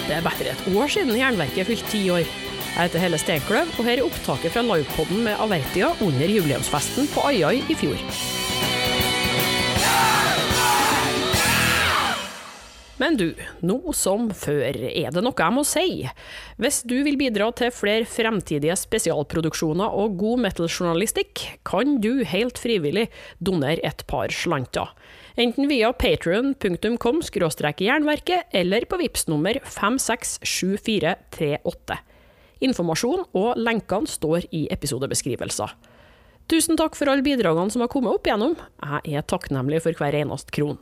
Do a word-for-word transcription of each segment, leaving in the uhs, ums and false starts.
Det er bare et år siden Jernverket fylte ti år. Jeg heter Helle Steinkløv, og her er opptaket fra livepodden med Avertia under jubileumsfesten på Ai-Ai i fjor. Men du, nå som før er det noe jeg må si. Hvis du vil bidra til flere fremtidige spesialproduksjoner og god metal-journalistikk, kan du helt frivillig donere et par slanter. Enten via patreon punktum com skråstrek jernverket eller på Vipps-nummer fem seks sju fire tre åtte. Informasjon og lenkene står i episodebeskrivelser. Tusen takk for alle bidragene som har kommet opp igjennom. Jeg er takknemlig for hver eneste kron.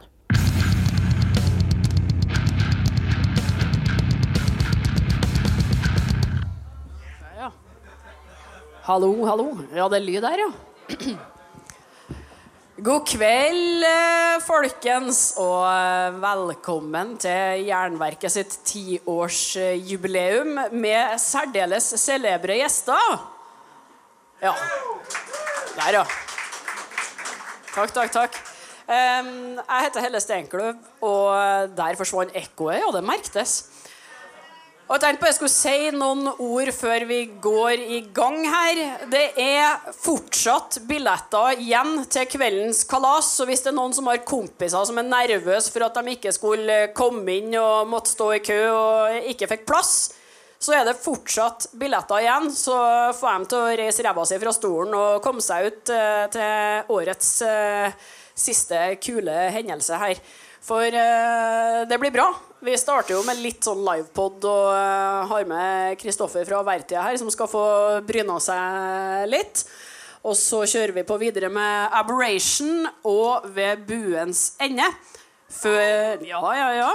Hallo, hallo. Ja, det er lyd her, ja. God kveld, folkens, og velkommen til Jernverket sitt tiårsjubileum med særdeles celebre gjester. Ja. Der, ja. Takk, takk, takk. Um, jeg heter Helle Steinkløv, og der forsvant ekkoet, ja, det merktes. Og jeg tenkte på at jeg skulle si noen ord før vi går i gang her. Det er fortsatt billetter igjen til kveldens kalas, så hvis det er noen som har kompiser som er nervøse for at de ikke skulle komme inn og måtte stå i kø og ikke fikk plass, så er det fortsatt billetter igjen, så får de til å reise ræva si fra stolen og komme seg ut uh, til årets uh, siste kule hendelse her. For uh, det blir bra. Vi starter jo med litt sånn livepod og uh, har med Kristoffer fra Avertia her som skal få bryne seg litt. Og så kjører vi på videre med Aberration og Ved buens ende. Før, ja, ja, ja.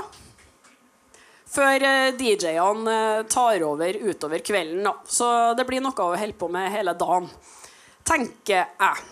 Før uh, D J-ene uh, tar over utover kvelden da. Så det blir noe å holde på med hele dagen, tenker jeg.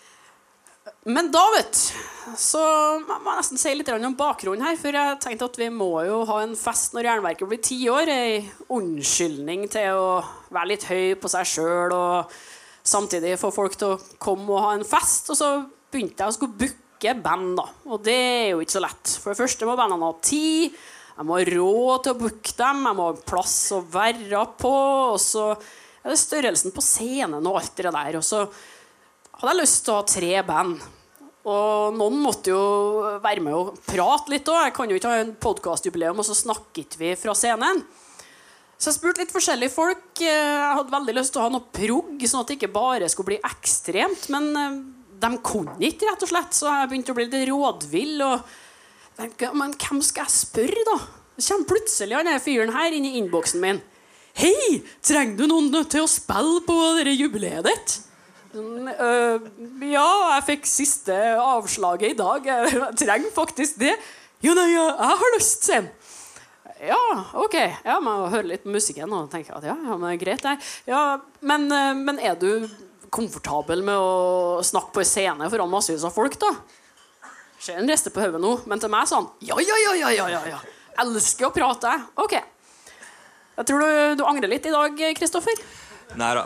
Men da, vet så må jeg nesten si litt om bakgrunnen her, for jeg tenkte at vi må jo ha en fest når Jernverket blir ti år, en unnskyldning til å være litt høy på seg selv, og samtidig få folk til å komme og ha en fest. Og så begynte jeg å skulle booke band da, og det er jo ikke så lett. For det første må bandene ha tid, jeg må ha råd til å booke dem, jeg må ha plass å være på, og så er det størrelsen på scenen og alt det der, og så hadde jeg lyst til å ha tre band. Og noen måtte jo være med og prate litt også. Jeg kan jo ikke ha en podcastjubileum, og så snakket vi fra scenen. Så jeg spurte litt forskjellige folk. Jeg hadde veldig lyst til å ha noe progg, sånn at det ikke bare skulle bli ekstremt, men de kunne ikke, rett og slett. Så jeg begynte å bli litt rådvill, og tenkte, men hvem skal jeg spørre da? Det kommer plutselig han her fyren her inn i innboksen min. Hei, trenger du noen til å spille på dette jubileet ditt? Uh, ja, jeg fikk siste avslaget i dag. Jeg trenger faktisk det. Jo, nei, jeg, jeg har lyst til. Ja, ok. Ja, man hører litt på musikken og tenker at ja, ja, men greit det. Ja, men, men er du komfortabel med å snakke på en scene foran massevis av folk da? Skjer en reste på hodet nå, men til meg sånn, ja, ja, ja, ja, ja, ja, ja. Elsker å prate. Ok. Jeg tror du, du angrer litt i dag, Kristoffer? Neida.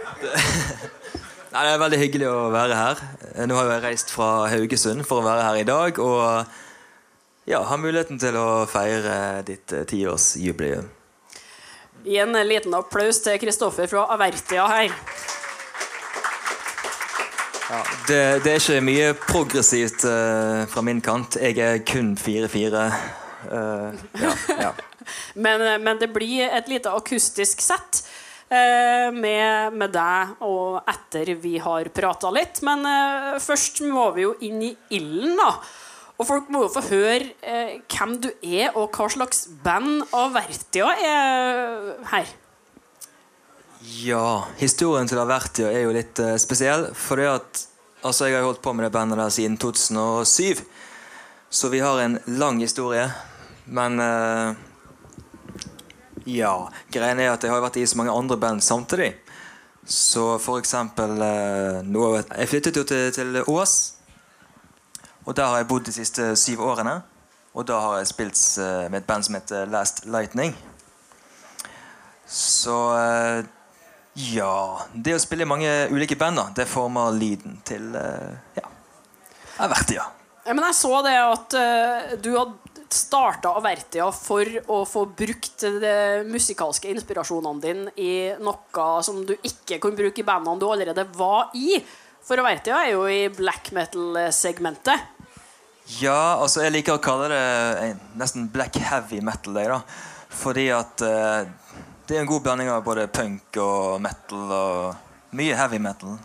Nei, det er veldig hyggelig å være her. Nå har jeg reist fra Haugesund for å være her i dag, og ja, har muligheten til å feire ditt tiårsjubileum. Gi en liten applaus til Kristoffer fra Avertia her. Ja, det, det er ikke mye progressivt uh, fra min kant. Jeg er kun fire fire. Uh, ja, ja. men, men det blir et lite akustisk sett. Med, med deg og etter vi har pratet litt, men uh, først må vi jo inn i ilden da, og folk må jo få høre uh, hvem du er og hva slags band Avertia er her. Ja, historien til Avertia er jo litt uh, spesiell, fordi at altså, jeg har holdt på med det bandet der siden to tusen og syv, så vi har en lang historie, men uh, ja, greien er at jeg har vært i så mange andre band samtidig. Så for eksempel nå, jeg flyttet jo til, til Ås, og der har jeg bodd de siste syv årene, og da har jeg spilt med et band som heter Last Lightning. Så ja, det å spille i mange ulike band da, det former lyden til ja, Avertia. Ja, men jeg så det at uh, du hadde startet Avertia for å få brukt de musikalske inspirasjonene dine i noe som du ikke kunne bruke i bandene du allerede var i. For Avertia er jo i black metal-segmentet. Ja, altså jeg liker å kalle det eh, nesten black heavy metal, da. Fordi at eh, det er en god blanding av både punk og metal og mye heavy metal.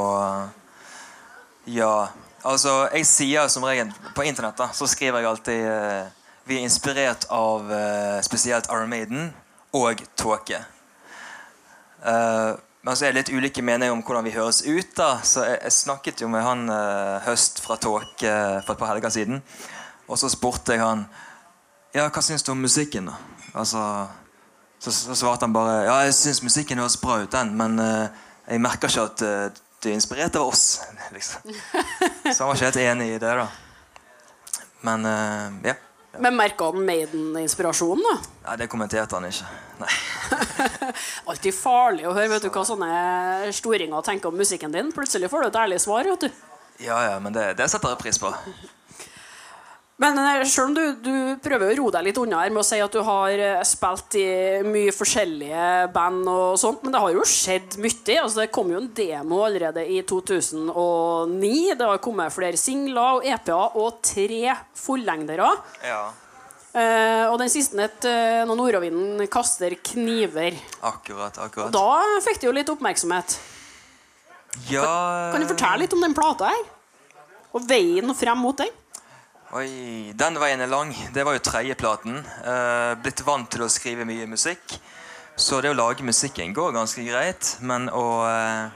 Og ja, altså jeg sier som regel på internett da, så skriver jeg alltid eh, vi er inspirert av eh, spesielt Iron Maiden og Tåke. Uh, men så er det litt ulike meninger om hvordan vi høres ut da. Så jeg, jeg snakket jo med han uh, Høst fra Tåke uh, for et par helger siden. Og så spurte jeg han, ja, hva synes du om musikken da? Altså, så, så svarte han bare, ja, jeg synes musikken høres bra ut den, men uh, jeg merker ikke at uh, du er inspirert av oss. Liksom. Så han var ikke helt enig i det da. Men uh, ja. Men merket han Maiden-inspirasjonen da? Nei, det kommenterte han ikke. Nei. Alltid farlig å høre, vet du hva sånne storinger tenker om musikken din. Plutselig får du et ærlig svar, vet du. Ja, ja, men det, det setter jeg pris på. Men selv om du, du prøver å ro deg litt unna her med å si at du har spilt i mye forskjellige band og sånt, men det har jo skjedd mye. Altså, det kom jo en demo allerede i to tusen og ni. Det har kommet flere singler og E P-er og tre fullengdere. Ja. Uh, og den siste het uh, Når nordavinden kaster kniver. Akkurat, akkurat. Og da fikk det jo litt oppmerksomhet. Ja. Kan, kan du fortelle litt om den plata her? Og veien frem mot den? Oi, den veien er lang. Det var jo tredjeplaten. Uh, blitt vant til å skrive mye musikk. Så det å lage musikken går ganske greit. Men å uh,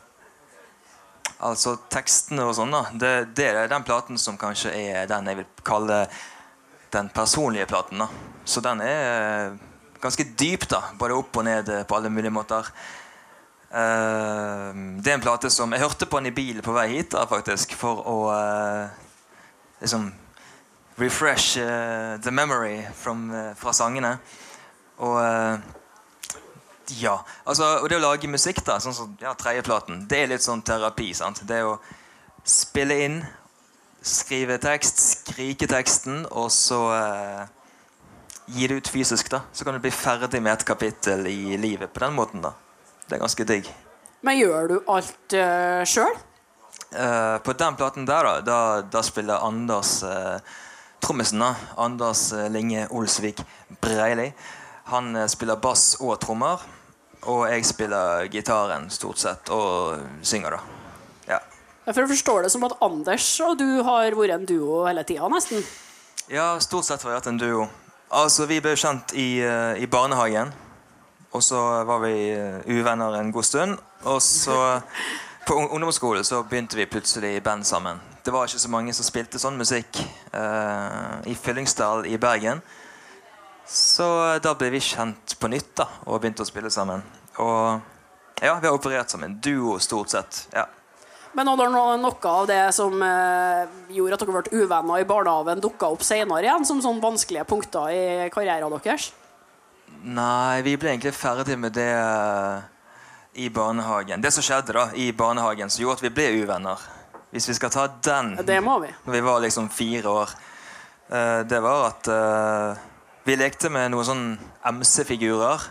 altså tekstene og sånn da, det, det er den platen som kanskje er den jeg vil kalle den personlige platen da. Så den er ganske dyp da, både opp og ned på alle mulige måter. Uh, det er en plate som jeg hørte på den i bilen på vei hit da, faktisk, for å uh, liksom refresh uh, the memory from, uh, fra sangene. Og uh, ja, altså, og det å lage musikk da, sånn som ja, tredjeplaten, det er litt sånn terapi, sant? Det å spille inn, skrive tekst, skrike teksten, og så uh, gi det ut fysisk da. Så kan du bli ferdig med et kapittel i livet på den måten da. Det er ganske digg. Men gjør du alt uh, selv? Uh, på den platen der da, da, da spiller Anders uh, trommisen da, Anders uh, Linge Olsvik Breili. Han uh, spiller bass og trommer, og jeg spiller gitaren stort sett, og synger da. Ja. For jeg forstår det som at Anders og du har vært en duo hele tiden, nesten. Ja, stort sett har vi vært en duo. Altså, vi ble kjent i, uh, i barnehagen, og så var vi uh, uvenner en god stund, og så på ungdomsskolen så begynte vi plutselig i band sammen. Det var ikke så mange som spilte sånn musikk uh, i Fyllingsdal i Bergen. Så uh, da ble vi kjent på nytt da, og begynte å spille sammen. Og ja, vi har operert som en duo stort sett, ja. Men hadde noe av det som eh, gjorde at dere ble uvenner i barnehaven dukket opp senere igjen, som sånne vanskelige punkter i karrieren deres? Nei, vi ble egentlig ferdig med det uh, i barnehagen. Det som skjedde da, i barnehagen, som gjorde at vi ble uvenner. Hvis vi skal ta den, det må vi. Når vi var liksom fire år, uh, det var at uh, vi lekte med noen sånne M C-figurer.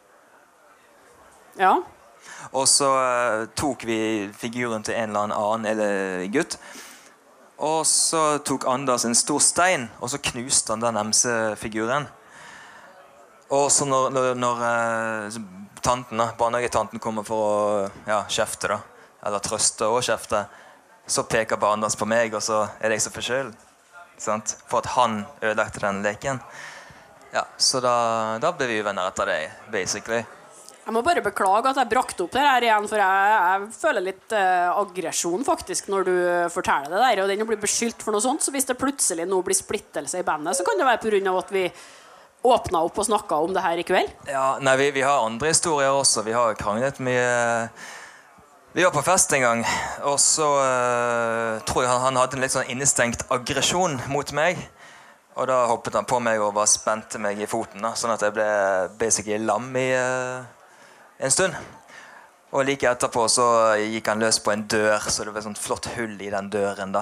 Ja. Og så uh, tok vi figuren til en eller annen eller gutt. Og så tok Anders en stor stein, og så knuste han den M C-figuren. Og så når, når, når uh, tanten, da, barnehagetanten kommer for å ja, kjefte, da, eller trøste og kjefte, så peker bare Anders på meg, og så er det jeg som får skyld. Sant? For at han ødelagte den leken. Ja, så da, da ble vi uvenner etter det, basically. Jeg må bare beklage at jeg brakte opp det her igjen, for jeg, jeg føler litt eh, aggresjon faktisk når du forteller det der, og den blir beskyldt for noe sånt, så hvis det plutselig nå blir splittelse i bandet, så kan det være på grunn av at vi åpnet opp og snakket om det her i kveld. Ja, nei, vi, vi har andre historier også, vi har kranglet mye. Vi var på fest en gang, og så uh, tror jeg han, han hadde en litt sånn innestengt aggresjon mot meg, og da hoppet han på meg og bare spente meg i foten, da, sånn at jeg ble basically lam i uh, en stund. Og like etterpå så gikk han løs på en dør, så det var et sånt flott hull i den døren da.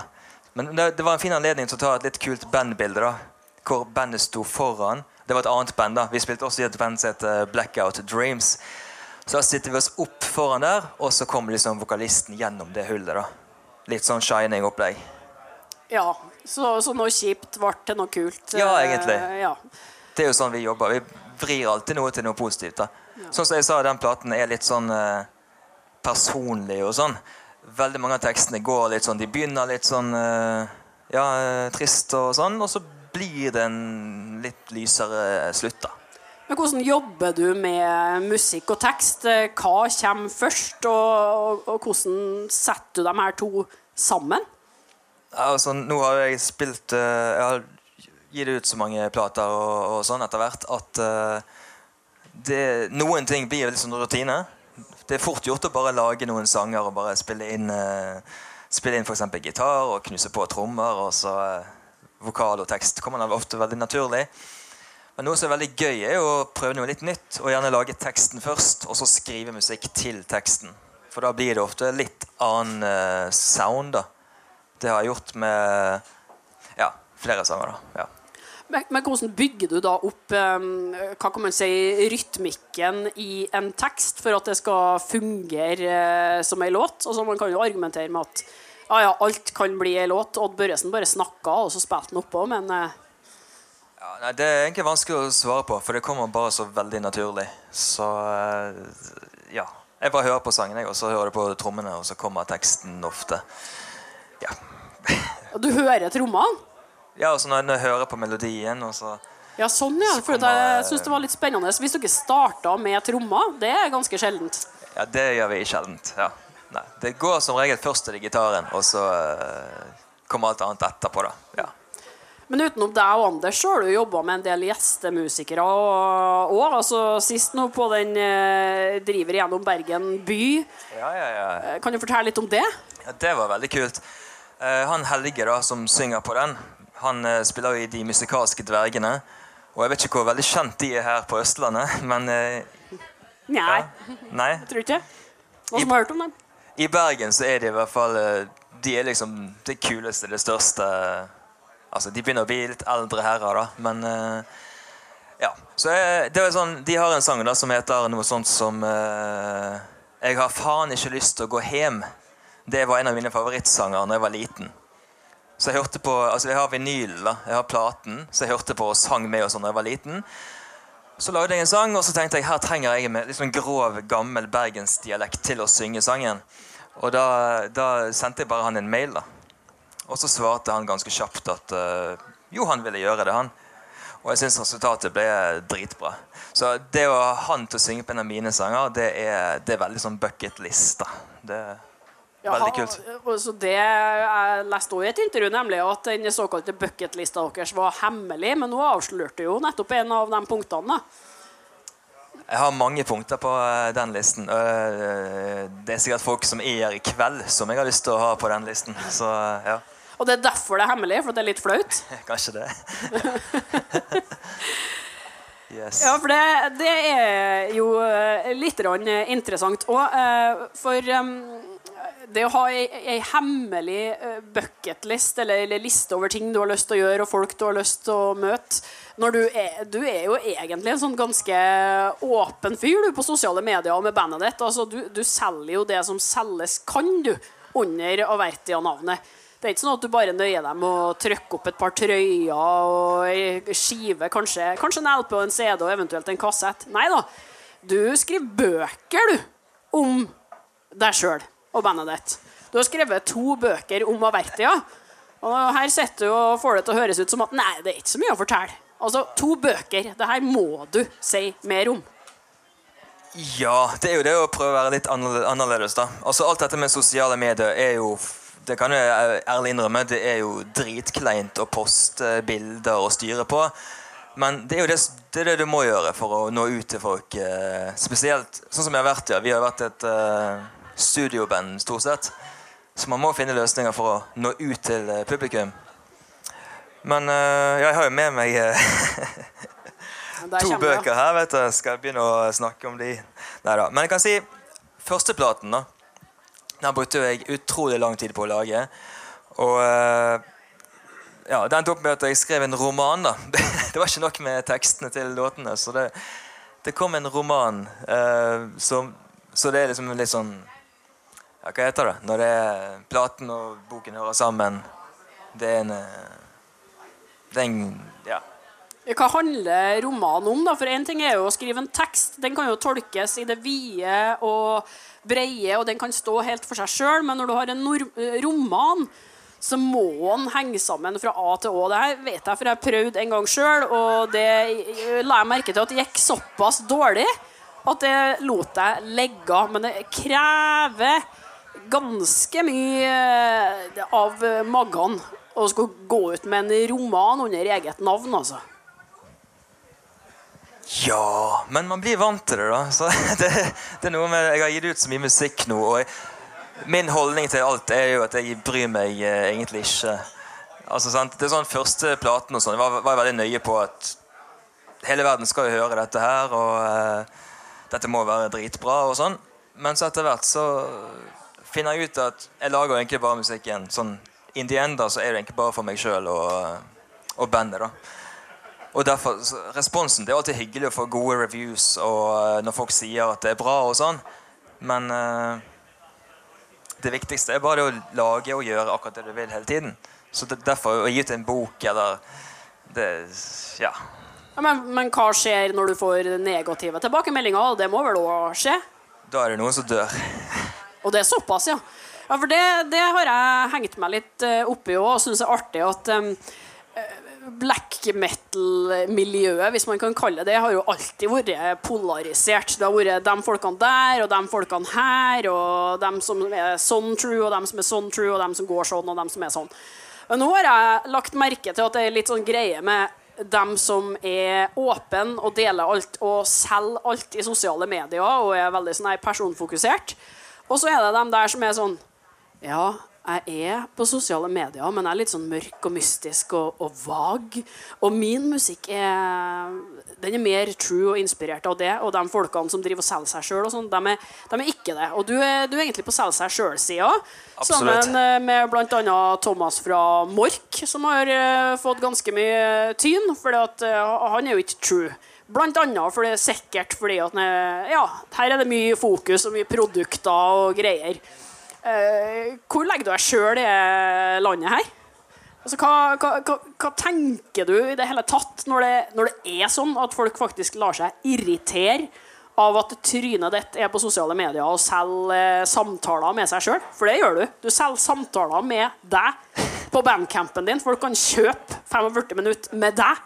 Men det, det var en fin anledning til å ta et litt kult bandbilde da, hvor bandet sto foran. Det var et annet band da. Vi spilte også i et band som heter Blackout Dreams. Så da sitter vi oss opp foran der, og så kommer liksom vokalisten gjennom det hullet da. Litt sånn Shining-opplegg. Ja, så, så noe kjipt ble til noe kult. Ja, egentlig. Uh, ja. Det er jo sånn vi jobber. Vi vrir alltid noe til noe positivt da. Ja. Sånn som jeg sa, den platen er litt sånn uh, personlig og sånn. Veldig mange av tekstene går litt sånn, de begynner litt sånn uh, ja, trist og sånn, og så blir det en litt lysere slutt da. Men hvordan jobber du med musikk og tekst? Hva kommer først, og, og hvordan setter du de her to sammen? Altså, nå har jeg spilt, uh, jeg har gitt ut så mange plater og, og sånn etter hvert, at uh, det, noen ting blir litt sånn rutine. Det er fort gjort å bare lage noen sanger og bare spille inn, uh, spille inn for eksempel gitar og knuse på trommer, og så uh, vokal og tekst kommer ofte veldig naturlig. Men noe som er veldig gøy er å prøve noe litt nytt, og gjerne lage teksten først, og så skrive musikk til teksten. For da blir det ofte litt annen uh, sound da. Det har jeg gjort med ja, flere sanger da. Ja. Men, men hvordan bygger du da opp um, hva kan man si, rytmikken i en tekst for at det skal fungere uh, som en låt? Altså, man kan jo argumentere med at ja, ja, alt kan bli en låt. Odd Børresen bare snakket, og så spilte den oppå, men uh, ja, nei, det er egentlig vanskelig å svare på, for det kommer bare så veldig naturlig. Så ja, jeg bare hører på sangen, jeg, og så hører jeg på trommene, og så kommer teksten ofte. Ja. Du hører trommene? Ja, og så når jeg hører på melodien, og så... Ja, sånn ja, for kommer, jeg synes det var litt spennende. Hvis dere startet med trommer, det er ganske sjeldent. Ja, det gjør vi sjeldent, ja. Nei, det går som regel først til gitaren, og så uh, kommer alt annet etterpå da, ja. Men utenom deg og Anders så har du jobbet med en del gjestemusikere og, og altså sist nå på den eh, driver gjennom Bergen by. Ja, ja, ja. Kan du fortelle litt om det? Ja, det var veldig kult. Uh, han Helge da, som synger på den, han uh, spiller jo i De musikalske dvergene, og jeg vet ikke hvor veldig kjent de er her på Østlandet, men... Uh, Nei. Ja, nei. Jeg tror ikke. Hva som har hørt om dem? I Bergen så er de i hvert fall, uh, de er liksom det kuleste, det største... Altså, de begynner å bli litt eldre herrer da, men uh, ja. Så jeg, det var sånn, de har en sang da som heter noe sånt som uh, Jeg har faen ikke lyst til å gå hjem. Det var en av mine favorittsanger når jeg var liten. Så jeg hørte på, altså jeg har vinyl da, jeg har platen, så jeg hørte på og sang med og sånn når jeg var liten. Så lagde jeg en sang, og så tenkte jeg, her trenger jeg med litt sånn grov, gammel bergensdialekt til å synge sangen. Og da, da sendte jeg bare han en mail da. Og så svarte han ganske kjapt at uh, jo, han ville gjøre det, han. Og jeg synes resultatet ble dritbra. Så det å ha han til å synge på en av mine sanger, det er, det er veldig sånn bucket list da. Det er ja, veldig kult. Så det jeg leste også i et intervju, nemlig at den såkalte bucketlista deres var hemmelig, men nå avslørte jo nettopp en av de punktene da. Jeg har mange punkter på uh, den listen. Uh, det er sikkert folk som er her i kveld som jeg har lyst til å ha på den listen. Så, uh, ja. Og det er derfor det er hemmelig, for det er litt flaut? Kanskje det. Yes. Ja, for det, det er jo litt interessant. Og uh, for um, det å ha en hemmelig bucketlist, eller, eller liste over ting du har lyst til å gjøre, og folk du har lyst til å møte, når du er, du er jo egentlig en sånn ganske åpen fyr du, på sosiale medier og med bandet ditt. Altså, du, du selger jo det som selges kan du, under Avertia-navnet. Det er ikke sånn at du bare nøyer deg med å trykke opp et par trøyer og en skive, kanskje, kanskje en L P og en C D og eventuelt en kassett. Nei da, du skriver bøker du, om deg selv og bandet ditt. Du har skrevet to bøker om Avertia, og her sitter du og får det til å høres ut som at nei, det er ikke så mye å fortelle. Altså, to bøker, det her må du si mer om. Ja, det er jo det å prøve å være litt annerledes da. Altså, alt dette med sosiale medier er jo, det kan jeg ærlig innrømme, det er jo dritkleint å poste bilder og styre på. Men det er jo det, det, er det du må gjøre for å nå ut til folk. Spesielt, sånn som jeg har vært, ja. Vi har vært et uh, studioband stort sett. Så man må finne løsninger for å nå ut til uh, publikum. Men uh, jeg har jo med meg uh, to bøker her, vet du. Skal jeg begynne å snakke om de? Neida. Men jeg kan si, første platen da, den brukte jeg utrolig lang tid på å lage. Og uh, ja, det endte opp med at jeg skrev en roman da. Det var ikke nok med tekstene til låtene, så det, det kom en roman. Uh, så, så det er liksom litt sånn, ja, hva heter det? Når det er platen og boken hører sammen. Det er en, det er en, ja. Hva handler romanen om da? For en ting er jo å skrive en tekst. Den kan jo tolkes i det vide og breie, og den kan stå helt for seg selv. Men når du har en roman, så må den henge sammen fra A til Å. Det her vet jeg, for jeg har prøvd en gang selv, og det la jeg merke til at det gikk såpass dårlig at det lot jeg legge. Men det krever ganske mye av magen å skulle gå ut med en roman under eget navn, altså. Ja, men man blir vant til det da. Så det, det er noe med, jeg har gitt ut så mye musikk nå, og jeg, min holdning til alt er jo at jeg bryr meg eh, egentlig ikke. Altså, sant? Det er sånn første platen og sånn, jeg var, var jeg veldig nøye på at hele verden skal jo høre dette her, og eh, dette må være dritbra og sånn. Men så etter hvert så finner jeg ut at jeg lager egentlig bare musikken. Sånn, in the end da, så er det egentlig bare for meg selv og, og bandet da. Og derfor, responsen, det er alltid hyggelig å få gode reviews og uh, når folk sier at det er bra og sånn, men uh, det viktigste er bare det å lage og gjøre akkurat det du vil hele tiden. Så det, derfor å gi ut en bok eller det, ja. Ja, men, men hva skjer når du får negative tilbakemeldinger? Det må vel også skje? Da er det noen som dør. Og det er såpass, ja. Ja, for det, det har jeg hengt meg litt uh, oppi og synes det er artig at um, black metal-miljøet, hvis man kan kalle det, har jo alltid vært polarisert. Det har vært de folkene der, og de folkene her, og de som er sånn true, og de som er sånn true, og de som går sånn, og de som er sånn. Og nå har jeg lagt merke til at det er litt sånn greie med dem som er åpen og deler alt, og selger alt i sosiale medier, og er veldig sånn her personfokusert. Og så er det dem der som er sånn, ja, jeg er på sosiale medier, men jeg er litt sånn mørk og mystisk og, og vag. Og min musikk er, den er mer true og inspirert av det. Og de folkene som driver og selger seg selv og sånn, de, de er ikke det. Og du er, du er egentlig på selge seg selv-siden. Sammen med blant annet Thomas fra Mork, som har uh, fått ganske mye tyn, fordi at uh, han er jo ikke true. Blant annet for det er sikkert fordi at ja, her er det mye fokus og mye produkter og greier. Uh, hvor legger du deg selv i landet her? Altså, hva, hva, hva, hva tenker du i det hele tatt når det, når det er sånn at folk faktisk lar seg irritere av at trynet ditt er på sosiale medier og selger uh, samtaler med seg selv? For det gjør du. Du selger samtaler med deg på bandcampen din. Folk kan kjøpe førtifem minutter med deg.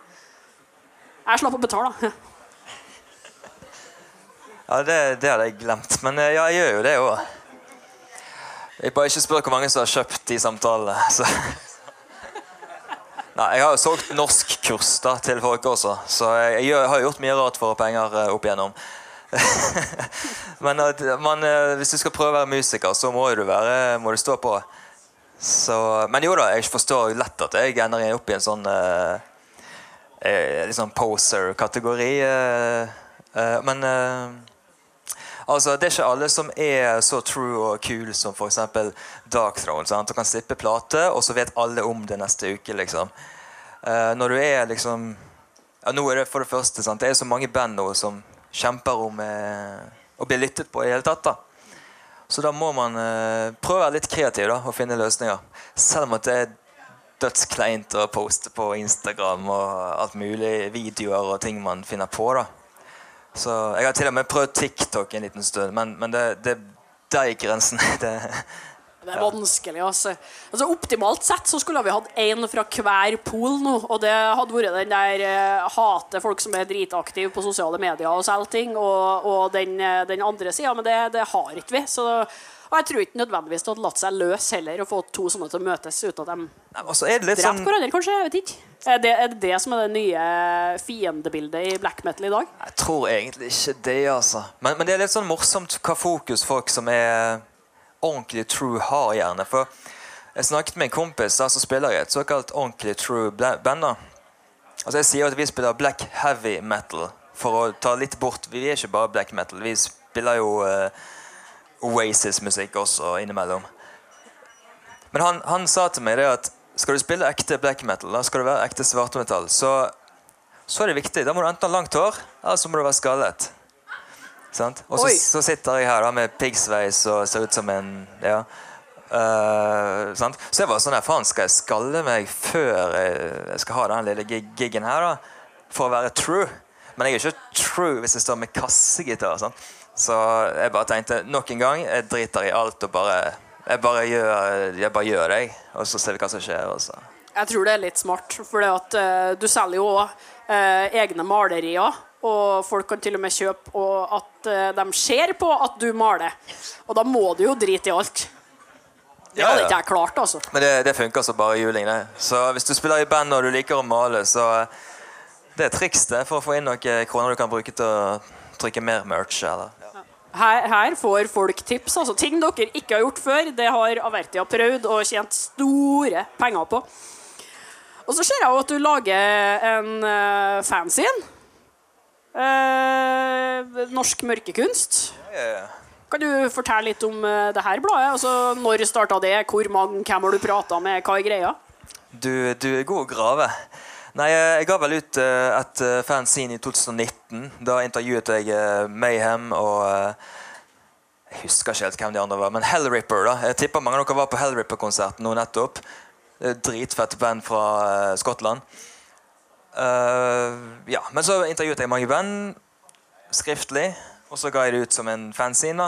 Jeg slapp å betale. Ja, det, det hadde jeg glemt. Men uh, ja, jeg gjør jo det også. Jeg bare ikke spør hvor mange som har kjøpt de samtalene. Så. Nei, jeg har jo solgt norsk kurs da, til folk også, så jeg, jeg har gjort mye rart for penger opp igjennom. Men man, hvis du skal prøve å være musiker, så må du, være, må du stå på. Så, men jo da, jeg forstår lett at jeg ender opp i en sånn uh, litt sånn poser-kategori. Uh, uh, men... Uh, Altså, det er ikke alle som er så true og cool som for eksempel Darkthrone, sant? Du kan slippe plate, og så vet alle om det neste uke, liksom. Uh, når du er liksom... Ja, nå er det for det første, sant? Det er så mange band nå som kjemper om uh, å bli lyttet på i hele tatt, da. Så da må man uh, prøve å være litt kreativ, da, og finne løsninger. Selv om at det er dødskleint å poste på Instagram og alt mulig, videoer og ting man finner på, da. Så jeg har til og med prøvd TikTok en liten stund, men, men det, det, det er ikke grensen. Det, det er vanskelig, altså. Altså. Optimalt sett så skulle vi hatt en fra hver pol nå, og det hadde vært den der uh, hate folk som er dritaktive på sosiale medier og selger ting, og, og den, den andre siden, men det, det har ikke vi. Så, og jeg tror ikke nødvendigvis det hadde latt seg løse heller å få to sånne til å møtes ut av dem. Nei, og så er det litt drept sånn... hverandre, kanskje, jeg vet ikke. Er det, er det det som er det nye fiendebildet i black metal i dag? Jeg tror egentlig ikke det, altså. Men, men det er litt sånn morsomt hva fokus folk som er ordentlig true har gjerne. For jeg snakket med en kompis der som spiller i et såkalt ordentlig true band. Altså jeg sier at vi spiller black heavy metal for å ta litt bort. Vi er ikke bare black metal, vi spiller jo uh, Oasis-musikk også innimellom. Men han, han sa til meg det at skal du spille ekte black metal, da skal du være ekte svartmetall, så, så er det viktig. Da må du enten ha langt hår, eller så må du være skallet. Sant? Og så, så sitter jeg her da, med piggsveis og ser ut som en... Ja. Uh, sant? Så jeg var sånn her, faen, skal jeg skalle meg før jeg, jeg skal ha den lille gig giggen her da, for å være true? Men jeg er ikke true hvis jeg står med kassegitar. Sant? Så jeg bare tenkte, nok en gang, jeg driter i alt og bare... Jeg bare gjør, jeg bare gjør det, og så ser vi hva som skjer. Også. Jeg tror det er litt smart, for at, uh, du selger jo også uh, egne malerier, og folk kan til og med kjøpe og at uh, de ser på at du maler. Og da må du jo drite i alt. Det ja, hadde ja. ikke jeg klart, altså. Men det, det funker så bare juling, det. Så hvis du spiller i band og du liker å male, så det er triks det, for å få inn noen kroner du kan bruke til å trykke mer merch, eller... Her, her får folk tips, altså ting dere ikke har gjort før. Det har Avertia prøvd og tjent store penger på. Og så ser jeg jo at du lager en uh, fanzine. Uh, norsk mørkekunst. Ja, ja. Kan du fortelle litt om uh, det her bladet? Altså, når startet det? Hvor mange? Hvem har du pratet med? Hva er greia? Du, du er god å grave. Nei, jeg ga vel ut uh, et uh, fanzine i tjuetusen og nitten. Da intervjuet jeg uh, Mayhem og uh, jeg husker ikke helt hvem de andre var, men Hellripper da. Jeg tipper mange av dere var på Hellripper-konserten nå nettopp. Det er et dritfett band fra uh, Skottland. Uh, ja, men så intervjuet jeg mange band skriftlig, og så ga jeg det ut som en fanzine.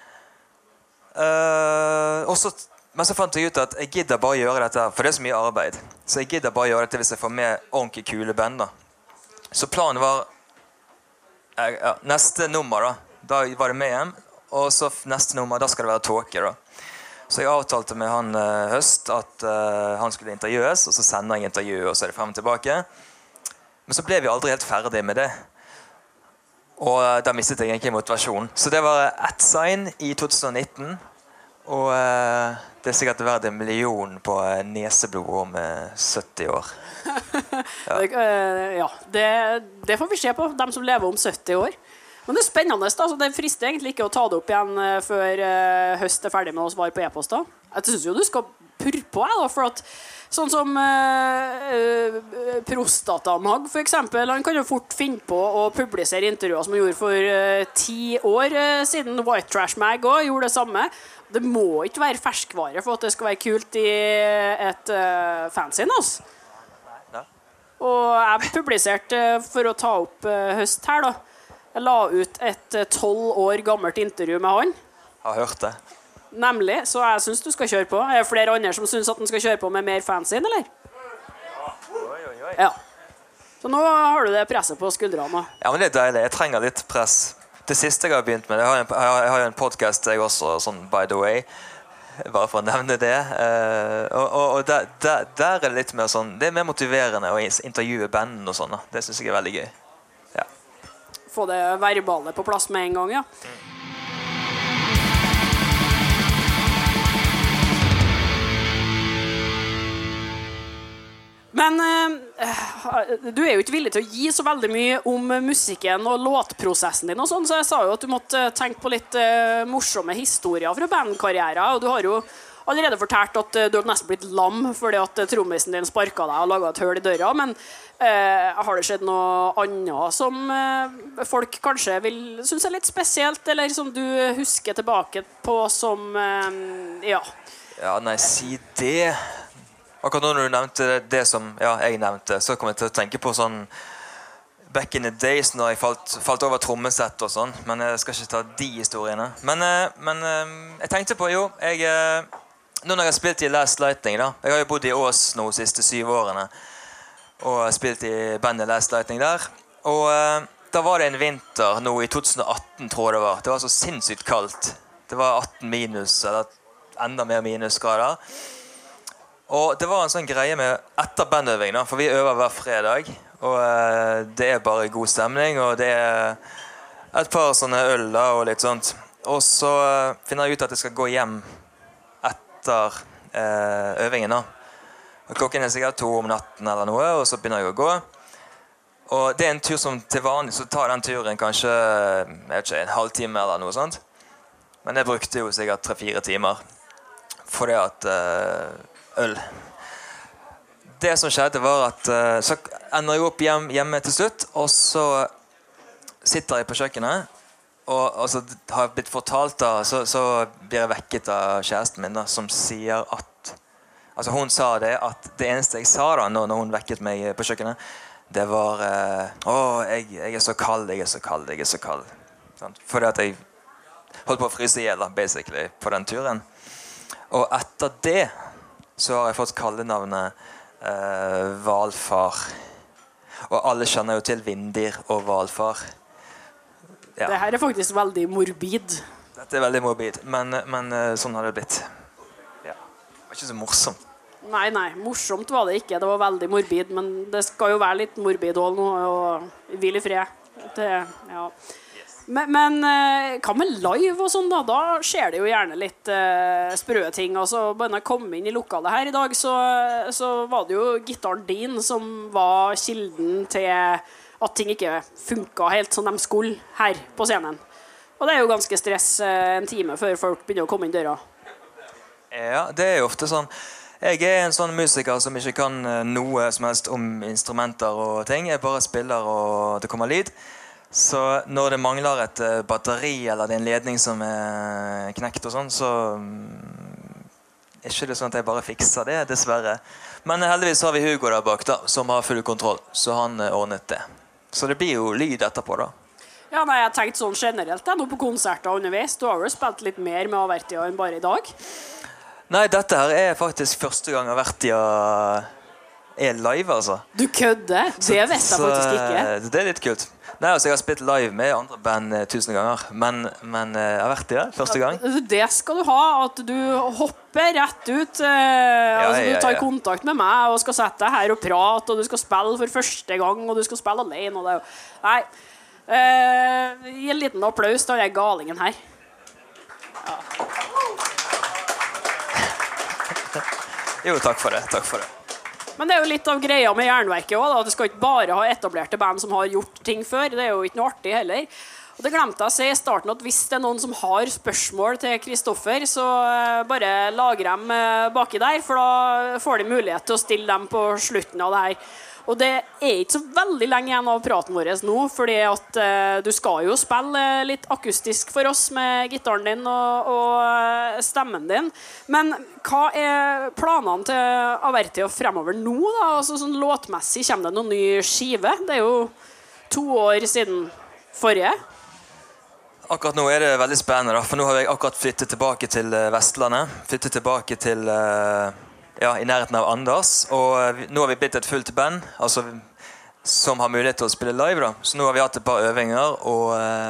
Uh, og så Men så fant jeg ut at jeg gidder bare gjøre dette, for det er så mye arbeid. Så jeg gidder bare gjøre dette hvis jeg får med ordentlig kule band da. Så planen var, ja, neste nummer da, da var det med hjem, og så neste nummer, da skal det være tåke da. Så jeg avtalte med han uh, høst at uh, han skulle intervjues, og så sender jeg intervju, og så er det frem og tilbake. Men så ble vi aldri helt ferdig med det. Og uh, da mistet jeg egentlig motivasjon. Så det var ett sign i tjuetusen og nitten, og uh, det er sikkert verdt en million på uh, neseblod om uh, sytti år. Ja, det, uh, ja det, det får vi se på, dem som lever om sytti år. Men det er spennende, da. Så det frister egentlig ikke å ta det opp igjen uh, før uh, høst er ferdig med å svare på e-post. Da. Jeg synes jo du skal purre på, jeg, da, for at sånn som uh, uh, Prostatamag, for eksempel, han kan jo fort finne på å publisere intervjuer som han gjorde for uh, ti år uh, siden. White Trash Mag også gjorde det samme. Det må ikke være ferskvare for at det skal være kult i et uh, fanzine, altså. Og jeg publiserte uh, for å ta opp uh, høst her, da. Jeg la ut et tolv år gammelt intervju med han. Jeg har hørt det. Nemlig, så jeg synes du skal kjøre på. Er det flere andre som synes at den skal kjøre på med mer fanzine, eller? Oi, oi, oi. Ja. Så nå har du det presset på skuldrene. Ja, men det er deilig. Jeg trenger litt press. Det siste jeg har begynt med, jeg har en, jeg har en podcast jeg også, sånn by the way, bare for å nevne det. Uh, og og, og der, der, der er det litt mer sånn, det er mer motiverende å intervjue banden og sånn. Da. Det synes jeg er veldig gøy. Få det verbale på plass med en gang, ja. Men uh, du er jo ikke villig til å gi så veldig mye om musikken og låtprosessen din og sånn, så jeg sa jo at du måtte tenke på litt uh, morsomme historier fra bandkarriere, og du har jo allerede fortalt at uh, du har nesten blitt lam fordi at uh, trommisen din sparket deg og laget et høl i døra, men uh, har det skjedd noe annet som uh, folk kanskje vil synes er litt spesielt, eller som du husker tilbake på som, uh, ja. Ja, nei, si det. Akkurat når du nevnte det som ja, jeg nevnte, så kom jeg til å tenke på sånn back in the days når jeg falt, falt over trommesett og sånn, men jeg skal ikke ta de historiene. Men, men jeg tenkte på jo, jeg, nå når jeg har spilt i Last Lightning da, jeg har jo bodd i Ås nå de siste syv årene, og spilt i bandet Last Lightning der, og da var det en vinter nå i tjuetusen og atten tror jeg det var, det var så sinnssykt kaldt, det var atten minus, eller enda mer minusgrader. Og det var en sånn greie med etter bandøving da, for vi øver hver fredag, og uh, det er bare god stemning, og det er et par sånne øl da, og litt sånt. Og så uh, finner jeg ut at jeg skal gå hjem etter uh, øvingen da. Og klokken er sikkert to om natten eller noe, og så begynner jeg å gå. Og det er en tur som til vanlig, så tar den turen kanskje, jeg vet ikke, en halvtime eller noe sånt. Men jeg brukte jo sikkert tre-fire timer. fordi at uh, øl. Det som skjedde var at uh, så ender jeg opp hjem, hjemme til slutt, og så sitter jeg på kjøkkenet, og, og så har jeg blitt fortalt da, så, så blir jeg vekket av kjæresten min da, som sier at, altså hun sa det, at det eneste jeg sa da, når, når hun vekket meg på kjøkkenet, det var, uh, å, jeg, jeg er så kald, jeg er så kald, jeg er så kald. Sånn, fordi at jeg holdt på å fryse ihjel da, basically, på den turen. Og etter det så har jeg fått kallenavnet uh, Hvalfar. Og alle kjenner jo til Vindir og Hvalfar. Ja. Det her er faktisk veldig morbid. Dette er veldig morbid, men, men sånn har det blitt. Ja. Det var ikke så morsomt. Nei, nei, morsomt var det ikke. Det var veldig morbid, men det skal jo være litt morbid også nå, og hvil i fred. Det, ja. Men, men hva med live og sånn da? Da skjer det jo gjerne litt uh, sprø ting. Altså, bare når jeg kom inn i lokalet her i dag, så, så var det jo gitaren din som var kilden til at ting ikke funket helt som de skulle her på scenen. Og det er jo ganske stress uh, en time før folk begynner å komme inn døra. Ja, det er jo ofte sånn. Jeg er en sånn musiker som ikke kan noe som helst om instrumenter og ting. Jeg bare spiller og det kommer lyd. Så når det mangler et batteri eller det er en ledning som er knekt og sånn, så er ikke det sånn at jeg bare fikser det, dessverre. Men heldigvis har vi Hugo der bak da, som har full kontroll, så han ordnet det. Så det blir jo lyd etterpå da. Ja, nei, jeg har tenkt sånn generelt da, nå på konserter underveis. Du har jo spilt litt mer med Avertia enn bare i dag. Nei, dette her er faktisk første gang jeg har vært i å er live, altså. Du kødder? Det vet jeg faktisk ikke. Det er litt kult. Nei, altså, jeg har spilt live med andre band tusen ganger, men, men jeg har vært i det første gang. Det skal du ha, at du hopper rett ut. Eh, ja, altså, du tar ja, ja. kontakt med meg og skal sette deg her og prate, og du skal spille for første gang, og du skal spille alene. Og det. Nei, eh, gi en liten applaus til den galingen her. Ja. Jo, takk for det, takk for det. Men det er jo litt av greia med Jernverket også, da. Du skal ikke bare ha etablerte band som har gjort ting før. Det er jo ikke noe artig heller. Og det glemte jeg å si i starten at hvis det er noen som har spørsmål til Kristoffer, så bare lager dem baki der, for da får de mulighet til å stille dem på slutten av det her. Og det er ikke så veldig lenge igjen av praten vår nå, fordi at uh, du skal jo spille litt akustisk for oss med gitaren din og, og stemmen din. Men hva er planene til Avertia fremover nå da? Altså sånn låtmessig, kommer det noen ny skive? Det er jo to år siden forrige. Akkurat nå er det veldig spennende da, for nå har jeg akkurat flyttet tilbake til Vestlandet. Flyttet tilbake til... Uh Ja, i nærheten av Anders, og nå har vi blitt et fullt band, altså, som har mulighet til å spille live da. Så nå har vi hatt et par øvinger, og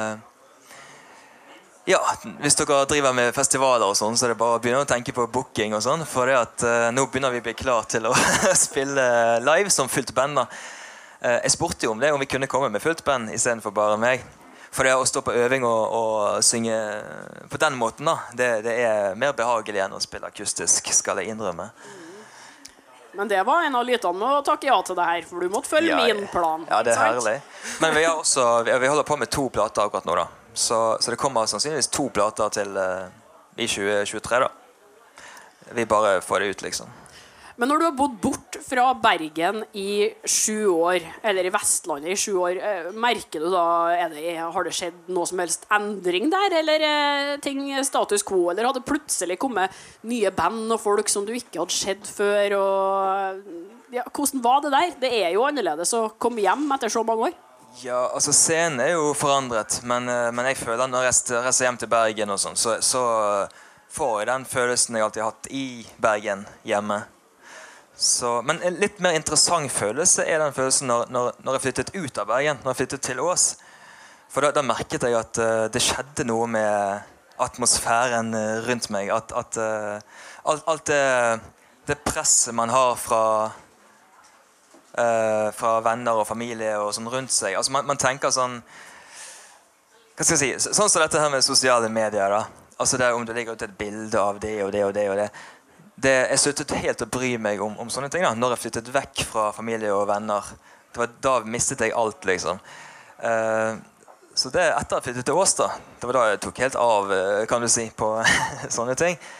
ja, hvis dere driver med festivaler og sånn, så er det bare å begynne å tenke på booking og sånn, for det at nå begynner vi å bli klar til å spille live som fullt band da. Jeg spurte jo om det, om vi kunne komme med fullt band i stedet for bare meg. For det å stå på øving og, og synge på den måten da, det, det er mer behagelig enn å spille akustisk, skal jeg innrømme. Men det var en av lytene med å takke ja til det her, for du måtte følge ja, min plan. Ja, det er herlig. Men vi, har også, vi holder på med to plater akkurat nå da. Så, så det kommer sannsynligvis to plater til uh, i tjue tjuetre da. Vi bare får det ut liksom. Men når du har bodd bort fra Bergen i sju år, eller i Vestlandet i sju år, merker du da, er det, har det skjedd noe som helst endring der, eller er ting status quo, eller hadde plutselig kommet nye band og folk som du ikke hadde sett før, og ja, hvordan var det der? Det er jo annerledes å komme hjem etter så mange år. Ja, altså scenen er jo forandret, men, men jeg føler når jeg reiser hjem til Bergen og sånn, så, så får jeg den følelsen jeg alltid har hatt i Bergen hjemme. Så, men en litt mer interessant følelse er den følelsen når, når, når jeg flyttet ut av Bergen, når jeg flyttet til Ås. For da, da merket jeg at uh, det skjedde noe med atmosfæren uh, rundt meg. At, at uh, alt, alt det, det presset man har fra, uh, fra venner og familie og sånn rundt seg. Altså man, man tenker sånn, hva skal jeg si, sånn som dette her med sosiale medier da. Altså det er om det ligger ut et bilde av det og det og det og det. Det, jeg sluttet helt å bry meg om, om sånne ting da, når jeg flyttet vekk fra familie og venner. Det var, da mistet jeg alt liksom. Uh, så det etter jeg flyttet til Ås da, det var da jeg tok helt av, kan du si, på sånne ting.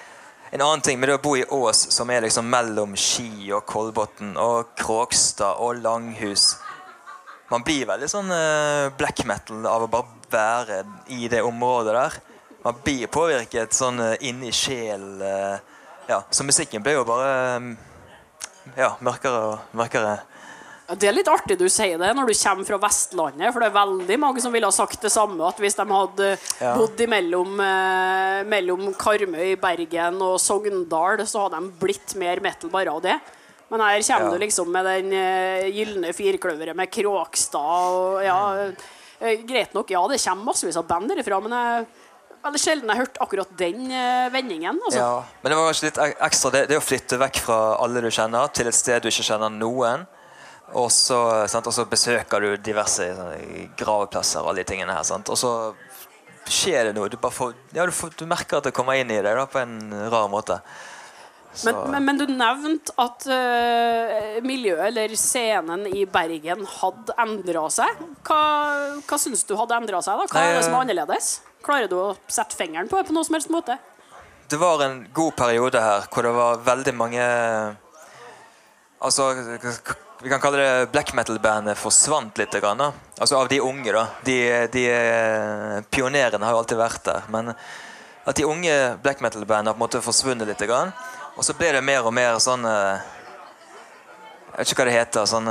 En annen ting med det å bo i Ås, som er liksom mellom Ski og Kolbotn og Kråkstad og Langhus. Man blir veldig sånn uh, black metal av å bare være i det området der. Man blir påvirket sånn uh, inni sjel. Uh, ja, så musikken ble jo bare um, ja, mørkere og mørkere. Det er litt artig du sier det når du kommer fra Vestlandet, for det er veldig mange som ville ha sagt det samme, at hvis de hadde ja. bodd imellom eh, mellom Karmøy, Bergen og Sogndal, så hadde de blitt mer metal bare av det. Men her kommer ja. du liksom med den eh, gyllene firkløveret med Kråkstad og ja, eh, greit nok, ja, det kommer massevis av band derifra, men jeg veldig sjelden jeg har hørt akkurat den eh, vendingen. Altså. Ja, men det var kanskje litt ekstra, det, det å flytte vekk fra alle du kjenner til et sted du ikke kjenner noen. Og så, sant, og så besøker du diverse sånn, graveplasser og alle de tingene her. Sant? Og så skjer det noe. Du, bare får, ja, du, får, du merker at det kommer inn i deg da, på en rar måte. Men, men, men du nevnte at uh, miljøet eller scenen i Bergen hadde endret seg. Hva, hva synes du hadde endret seg da? Hva er det som er annerledes? Klarer du å sette fingeren på det på noen som helst måte? Det var en god periode her hvor det var veldig mange altså vi kan kalle det black metal-bandet forsvant litt grann, da. Altså av de unge da. De, de pionerene har jo alltid vært der, men at de unge black metal-bandene har på en måte forsvunnet litt grann, og så ble det mer og mer sånn jeg vet ikke hva det heter, sånn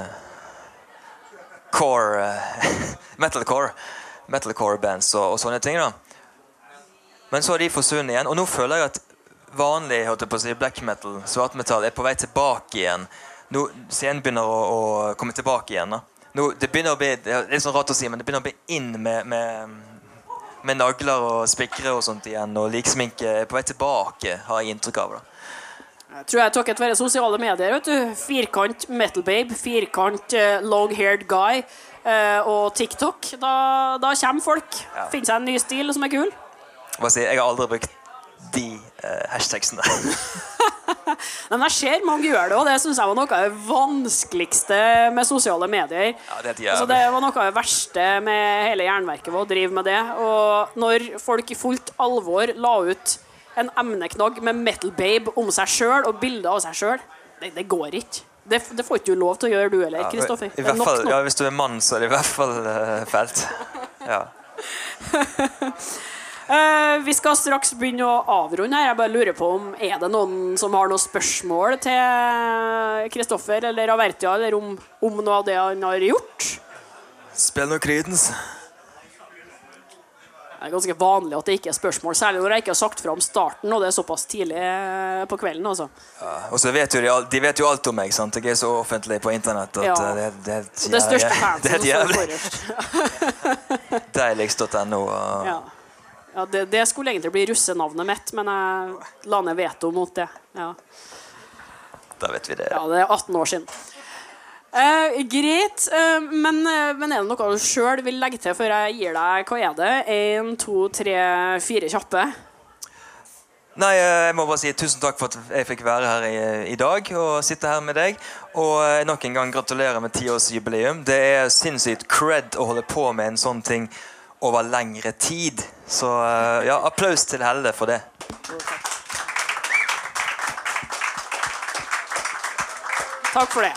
core metalcore metalcore bands og, og sånne ting da. Men så har de forsvunnet igjen, og nå føler jeg at vanlig, holdt jeg på å si, black metal, svart metal er på vei tilbake igjen. Nå, scenen begynner å, å komme tilbake igjen. Da. Nå, det begynner å bli, det er litt sånn rart å si, men det begynner å bli inn med, med, med nagler og spikre og sånt igjen, og liksminke er på vei tilbake, har jeg inntrykk av. Da. Jeg tror jeg takket være sosiale medier, vet du. Firkant metal babe, firkant uh, long-haired guy uh, og TikTok. Da, da kommer folk, ja. Finner seg en ny stil som er kul. Hva sier, jeg har aldri brukt de uh, hashtagsene. Men jeg ser mange gjør det, og det synes jeg var noe av det vanskeligste med sosiale medier. Ja, det, altså, det var noe av det verste med hele jernverket å drive med det. Og når folk i fullt alvor la ut en emneknagg med Metal Babe om seg selv og bilder av seg selv, det, det går ikke. Det, det får ikke du lov til å gjøre, du eller Kristoffer. Ja, i hvert fall, ja, hvis du er mann, så er det i hvert fall uh, felt. Ja. Uh, vi skal straks begynne å avrunde her. Jeg bare lurer på om er det noen som har noen spørsmål til Kristoffer eller Avertia, eller om, om noe av det han har gjort. Spill noe Creedence. Det er ganske vanlig at det ikke er spørsmål, særlig når jeg ikke har sagt fra om starten, og det er såpass tidlig på kvelden også. Ja, og så vet jo de, de vet jo alt om meg, sant? Jeg er så offentlig på internett at ja. det, det, det, det største fansen det er jævlig. Deiligst punkt no og... Ja. Ja, det, det skulle egentlig bli russenavnet mitt, men jeg la ned veto mot det. Ja. Da vet vi det. Ja, det er atten år siden. Eh, greit, eh, men, men er det noe du selv vil legge til før jeg gir deg, hva er det? En, to, tre, fire kjappe? Nei, jeg må bare si tusen takk for at jeg fikk være her i, i dag og sitte her med deg. Og nok en gang gratulerer med tiårsjubileum. Det er sinnssykt cred å holde på med en sånn ting over lengre tid. Så ja, applaus til Helle for det. Takk for det.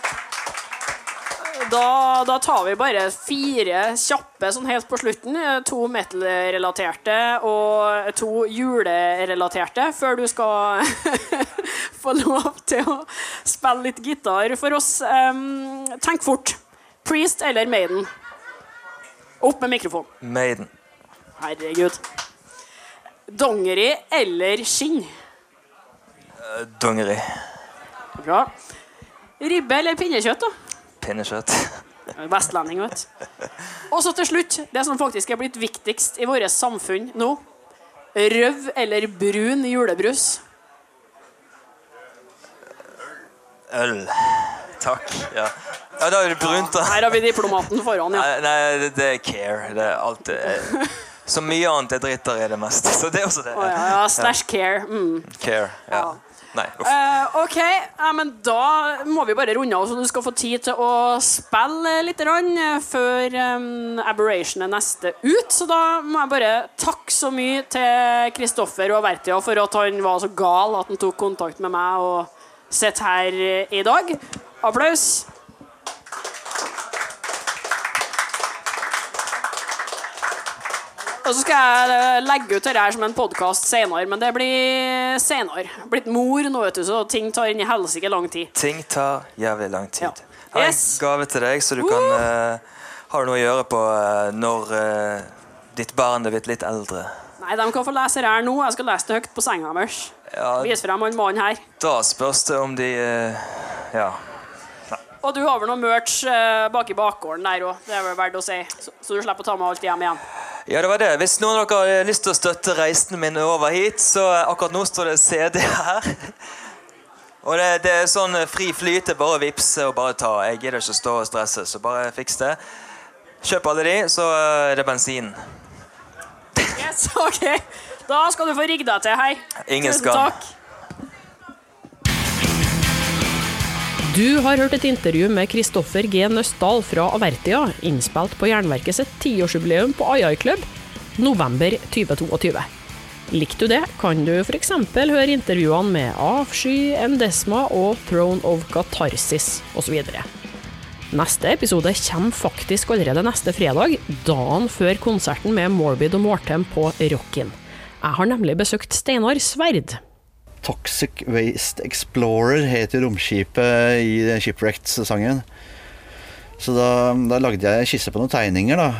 Da, da tar vi bare fire kjappe sånn helt på slutten. To metal-relaterte og to julerelaterte, før du skal få lov til å spille litt gitar for oss. Um, tenk fort. Priest eller Maiden? Opp med mikrofon. Maiden. Herregud. Dongeri eller skinn? Uh, dongeri. Bra. Ribbe eller pinnekjøtt da? Pinnekjøtt. Vestlending, vet du. Og så til slutt, det som faktisk er blitt viktigst i våre samfunn nå. Røv eller brun julebrus? Øl. Takk, ja. Ja, da er det brunt da. Ja, her har vi diplomaten foran, ja. Nei, nei det er care. Det er alt det er. Så mye annet jeg dritter i det meste. Så det er også det. Oh, ja, ja, slash care. Mm. Care, ja. Ja. Nei, uff. Uh, ok, ja, men da må vi bare runde av, så du skal få tid til å spille litt rann, før um, Aberration er neste ut. Så da må jeg bare takke så mye til Kristoffer og Avertia for at han var så gal at han tok kontakt med meg og sitter her i dag. Applaus. Og så skal jeg legge ut det her som en podcast senere, men det blir senere. Blitt mor nå, vet du, så ting tar inn i helsike lang tid. Ting tar jævlig lang tid. Ja. Jeg har Yes. en gave til deg, så du kan uh, ha noe å gjøre på uh, når uh, ditt barn er blitt litt eldre. Nei, de kan få lese det her nå. Jeg skal lese det høyt på senga deres. Ja, Vis frem han mannen her. da spørs det om de uh, ja. Og du har vel noe merch uh, bak i bakgården der også. Det er vel verdt å si. Så, så du slipper å ta med alt hjem igjen. Ja, det var det. Hvis noen av dere har lyst til å støtte reisen min over hit, så akkurat nå står det C D her. Og det, det er sånn fri flyte, bare vipse og bare ta. Jeg gidder ikke å stå og stresse, så bare fiks det. Kjøp alle de, så er det bensin. Yes, ok. Da skal du få rigge deg til, hei. Ingen Tusen skam. takk. Du har hørt et intervju med Kristoffer G. Nøstdal fra Avertia, innspilt på Jernverket sitt tiårsjubileum på A I Club, november tjue tjueto. Likte du det, kan du for eksempel høre intervjuene med Avsky, Endesma og Throne of Catharsis, og så videre. Neste episode kommer faktisk allerede neste fredag, dagen før konserten med Morbid og Mortem på Rockin. Jeg har nemlig besøkt Steinar Sverd. Toxic Waste Explorer heter romskipet i Shipwrecked-sangen. Så da, da lagde jeg skisse på noen tegninger, da.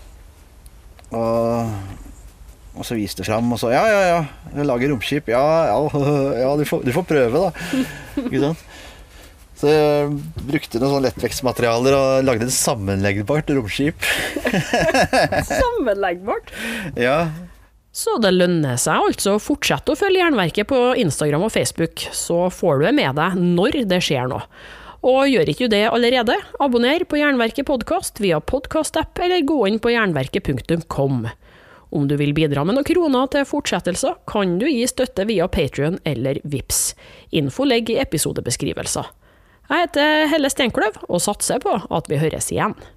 Og, og så viste det frem, og så, ja, ja, ja, jeg lager romskip. Ja, ja, ja du, får, du får prøve, da. Ikke sant? Så jeg brukte noen sånn lettvektsmaterialer og lagde et sammenleggbart romskip. Sammenleggbart? Ja. Så det lønner seg altså å fortsette å følge Jernverket på Instagram og Facebook, så får du det med deg når det skjer noe. Og gjør ikke du det allerede, abonner på Jernverket podcast via podcast-app eller gå inn på jernverket punktum com. Om du vil bidra med noen kroner til fortsettelser, kan du gi støtte via Patreon eller Vips. Info legger i episodebeskrivelser. Jeg heter Helle Stenkløv og satser på at vi høres igjen.